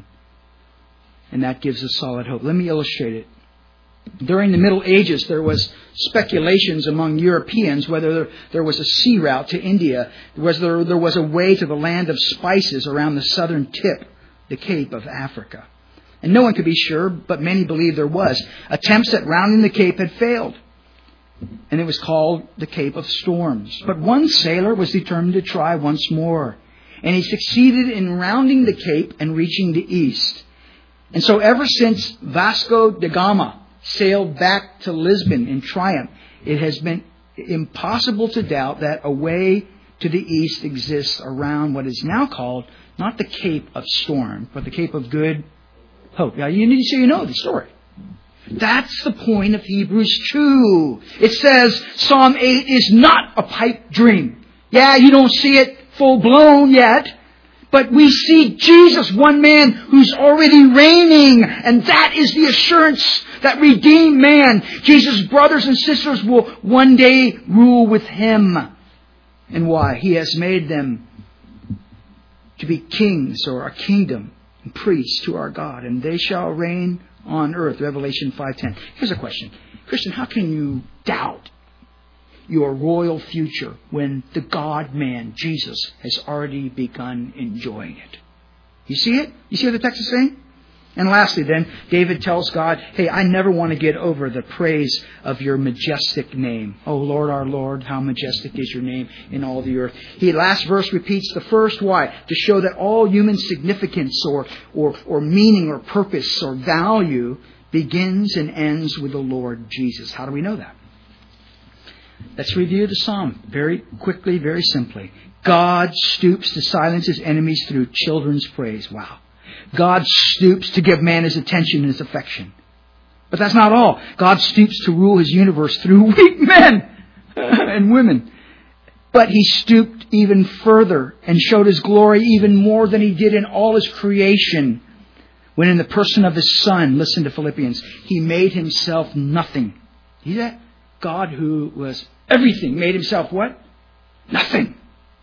And that gives us solid hope. Let me illustrate it. During the Middle Ages, there was speculations among Europeans whether there, there was a sea route to India, whether there was a way to the land of spices around the southern tip, the Cape of Africa. And no one could be sure, but many believed there was. Attempts at rounding the Cape had failed. And it was called the Cape of Storms. But one sailor was determined to try once more. And he succeeded in rounding the Cape and reaching the east. And so ever since Vasco da Gama sailed back to Lisbon in triumph, it has been impossible to doubt that a way to the east exists around what is now called not the Cape of Storm, but the Cape of Good Hope. Now you need to so you know the story. That's the point of Hebrews two. It says Psalm eight is not a pipe dream. Yeah, you don't see it full blown yet. But we see Jesus, one man who's already reigning. And that is the assurance that redeemed man, Jesus' brothers and sisters, will one day rule with him. And why? He has made them to be kings or a kingdom and priests to our God. And they shall reign on earth. Revelation five ten. Here's a question. Christian, how can you doubt your royal future when the God-man, Jesus, has already begun enjoying it? You see it? You see what the text is saying? And lastly then, David tells God, hey, I never want to get over the praise of your majestic name. Oh, Lord, our Lord, how majestic is your name in all the earth. He, last verse repeats the first. Why? To show that all human significance or, or, or meaning or purpose or value begins and ends with the Lord Jesus. How do we know that? Let's review the psalm very quickly, very simply. God stoops to silence his enemies through children's praise. Wow. God stoops to give man his attention and his affection. But that's not all. God stoops to rule his universe through weak men and women. But he stooped even further and showed his glory even more than he did in all his creation. When in the person of his Son, listen to Philippians, he made himself nothing. See that? God who was everything made himself what? Nothing.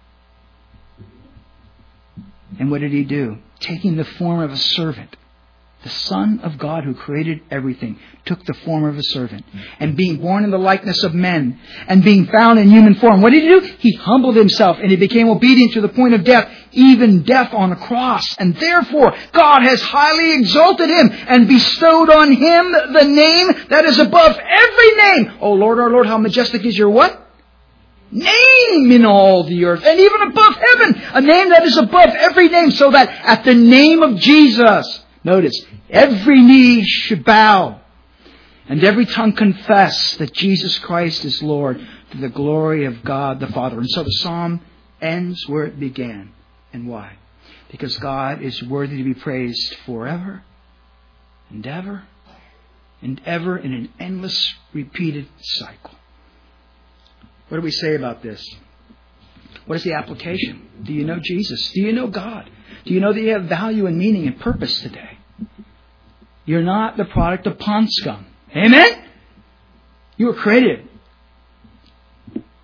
And what did he do? Taking the form of a servant. The Son of God who created everything took the form of a servant. And being born in the likeness of men and being found in human form, what did he do? He humbled himself and he became obedient to the point of death, even death on a cross. And therefore, God has highly exalted him and bestowed on him the name that is above every name. Oh Lord, our Lord, how majestic is your what? Name in all the earth and even above heaven. A name that is above every name, so that at the name of Jesus, notice, every knee should bow and every tongue confess that Jesus Christ is Lord, to the glory of God the Father. And so the psalm ends where it began. And why? Because God is worthy to be praised forever and ever and ever in an endless repeated cycle. What do we say about this? What is the application? Do you know Jesus? Do you know God? Do you know that you have value and meaning and purpose today? You're not the product of pond scum. Amen? You were created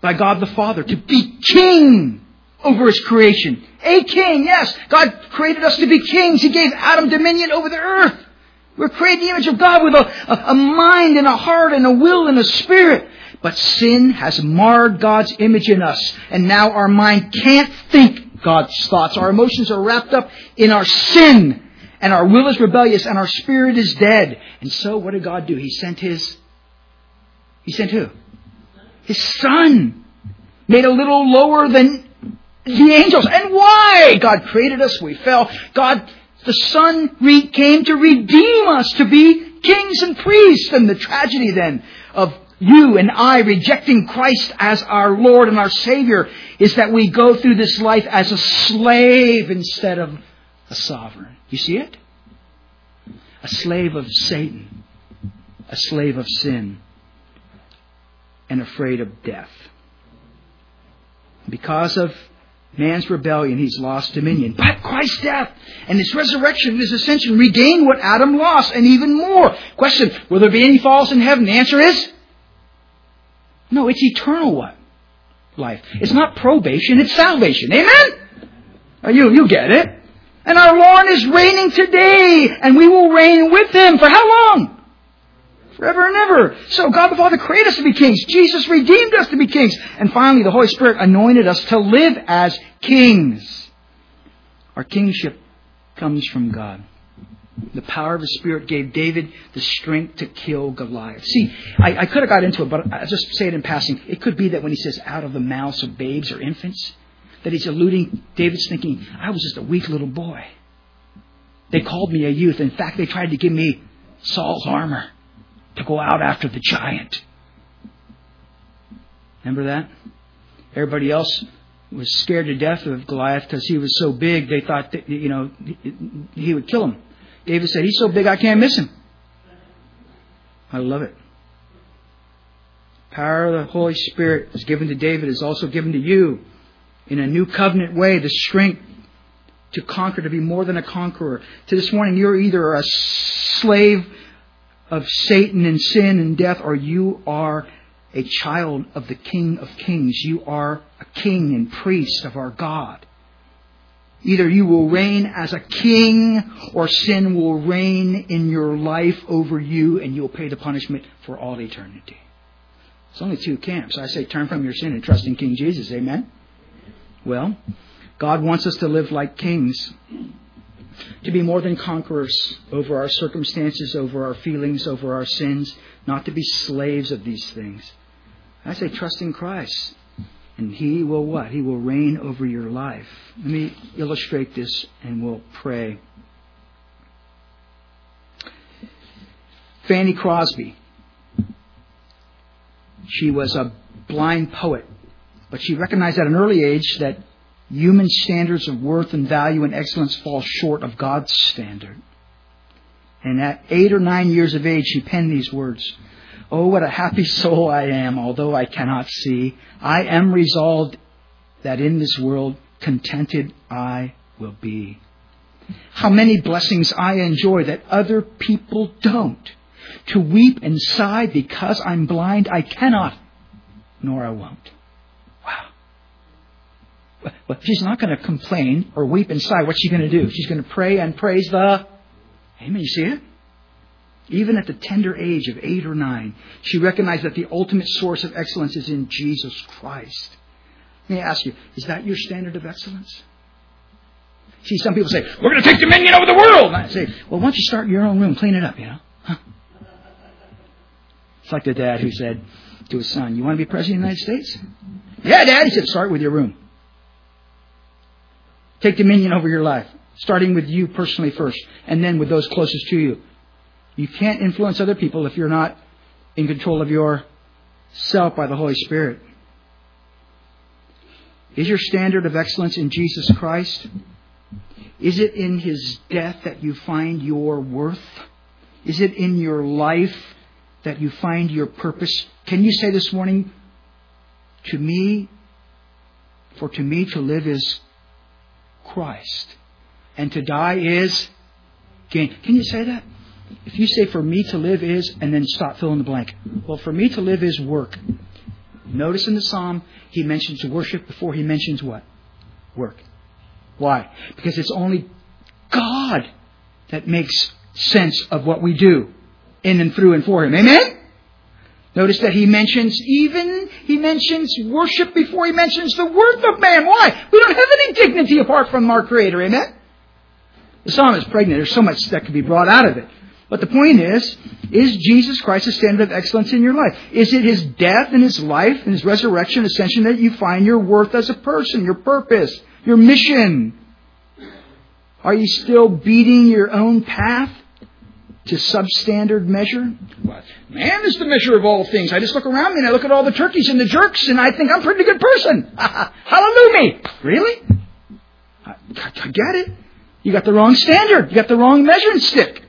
by God the Father to be king over His creation. A king, yes. God created us to be kings. He gave Adam dominion over the earth. We're created in the image of God with a, a, a mind and a heart and a will and a spirit. But sin has marred God's image in us. And now our mind can't think God's thoughts. Our emotions are wrapped up in our sin. And our will is rebellious and our spirit is dead. And so what did God do? He sent His... He sent who? His Son. Made a little lower than the angels. And why? God created us. We fell. God, the Son re- came to redeem us, to be kings and priests. And the tragedy then of you and I rejecting Christ as our Lord and our Savior is that we go through this life as a slave instead of a sovereign. You see it? A slave of Satan. A slave of sin. And afraid of death. Because of man's rebellion, he's lost dominion. But Christ's death and His resurrection and His ascension regain what Adam lost and even more. Question, will there be any falls in heaven? The answer is no, it's eternal what? Life. It's not probation, it's salvation. Amen? Uh, you, you get it. And our Lord is reigning today, and we will reign with Him for how long? Forever and ever. So God the Father created us to be kings. Jesus redeemed us to be kings. And finally, the Holy Spirit anointed us to live as kings. Our kingship comes from God. The power of His Spirit gave David the strength to kill Goliath. See, I, I could have got into it, but I'll just say it in passing. It could be that when he says out of the mouths of babes or infants, that he's alluding, David's thinking, I was just a weak little boy. They called me a youth. In fact, they tried to give me Saul's armor to go out after the giant. Remember that? Everybody else was scared to death of Goliath because he was so big. They thought that, you know, he would kill him. David said, he's so big I can't miss him. I love it. Power of the Holy Spirit is given to David, is also given to you in a new covenant way. The strength to conquer, to be more than a conqueror. To this morning, you're either a slave of Satan and sin and death, or you are a child of the King of Kings. You are a king and priest of our God. Either you will reign as a king, or sin will reign in your life over you, and you'll pay the punishment for all eternity. It's only two camps. I say turn from your sin and trust in King Jesus. Amen? Well, God wants us to live like kings. To be more than conquerors over our circumstances, over our feelings, over our sins. Not to be slaves of these things. I say trust in Christ. And He will what? He will reign over your life. Let me illustrate this and we'll pray. Fanny Crosby. She was a blind poet. But she recognized at an early age that human standards of worth and value and excellence fall short of God's standard. And at eight or nine years of age, she penned these words. Oh, what a happy soul I am, although I cannot see. I am resolved that in this world contented I will be. How many blessings I enjoy that other people don't. To weep and sigh because I'm blind, I cannot, nor I won't. Wow. Well, she's not going to complain or weep and sigh. What's she going to do? She's going to pray and praise the... Amen. You see it? Even at the tender age of eight or nine, she recognized that the ultimate source of excellence is in Jesus Christ. Let me ask you, is that your standard of excellence? See, some people say, we're going to take dominion over the world. And I say, well, why don't you start in your own room, clean it up, you know? Huh? It's like the dad who said to his son, you want to be president of the United States? Yeah, Dad. He said, start with your room. Take dominion over your life, starting with you personally first, and then with those closest to you. You can't influence other people if you're not in control of yourself by the Holy Spirit. Is your standard of excellence in Jesus Christ? Is it in His death that you find your worth? Is it in your life that you find your purpose? Can you say this morning, to me, for to me to live is Christ, and to die is gain. Can you say that? If you say for me to live is, and then stop fill in the blank. Well, for me to live is work. Notice in the psalm, he mentions worship before he mentions what? Work. Why? Because it's only God that makes sense of what we do in and through and for Him. Amen? Notice that he mentions even, he mentions worship before he mentions the worth of man. Why? We don't have any dignity apart from our Creator. Amen? The psalm is pregnant. There's so much that can be brought out of it. But the point is, is Jesus Christ a standard of excellence in your life? Is it His death and His life and His resurrection, ascension, that you find your worth as a person, your purpose, your mission? Are you still beating your own path to substandard measure? What? Man is the measure of all things. I just look around me and I look at all the turkeys and the jerks and I think I'm a pretty good person. Hallelujah! Really? I, I get it. You got the wrong standard. You got the wrong measuring stick.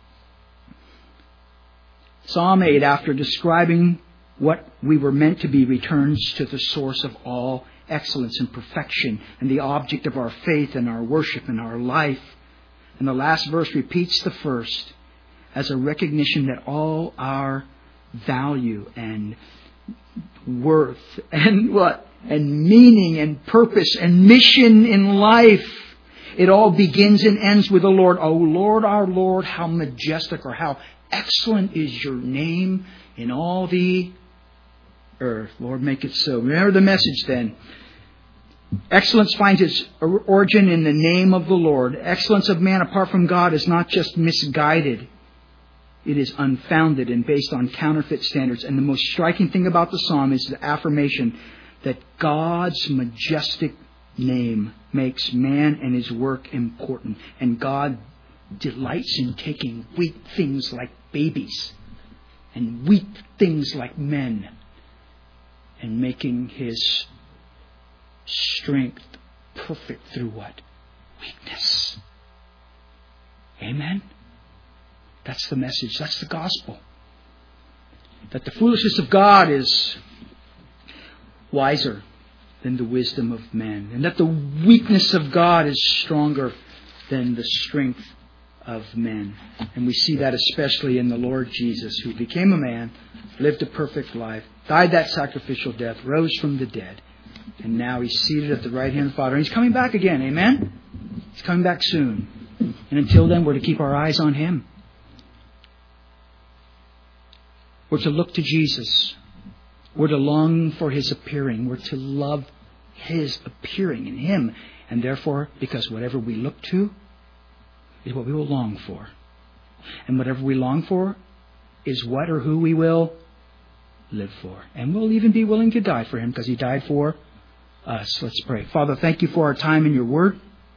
Psalm eight, after describing what we were meant to be, returns to the source of all excellence and perfection and the object of our faith and our worship and our life. And the last verse repeats the first as a recognition that all our value and worth and what? And meaning and purpose and mission in life, it all begins and ends with the Lord. Oh Lord, our Lord, how majestic or how excellent is your name in all the earth. Lord, make it so. Remember the message then. Excellence finds its origin in the name of the Lord. Excellence of man apart from God is not just misguided. It is unfounded and based on counterfeit standards. And the most striking thing about the psalm is the affirmation that God's majestic name makes man and his work important. And God delights in taking weak things like babies and weak things like men and making His strength perfect through what? Weakness. Amen? That's the message. That's the gospel. That the foolishness of God is wiser than the wisdom of men. And that the weakness of God is stronger than the strength of men. And we see that especially in the Lord Jesus, who became a man, lived a perfect life, died that sacrificial death, rose from the dead, and now He's seated at the right hand of the Father. And He's coming back again. Amen? He's coming back soon. And until then, we're to keep our eyes on Him. We're to look to Jesus. We're to long for His appearing. We're to love His appearing in Him. And therefore, because whatever we look to is what we will long for. And whatever we long for is what or who we will live for. And we'll even be willing to die for Him because He died for us. Let's pray. Father, thank You for our time in Your Word.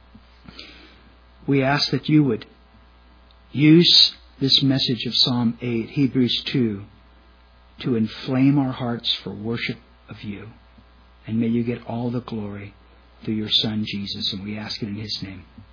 We ask that You would use this message of Psalm eight, Hebrews two, to inflame our hearts for worship of You. And may You get all the glory through Your Son, Jesus. And we ask it in His name.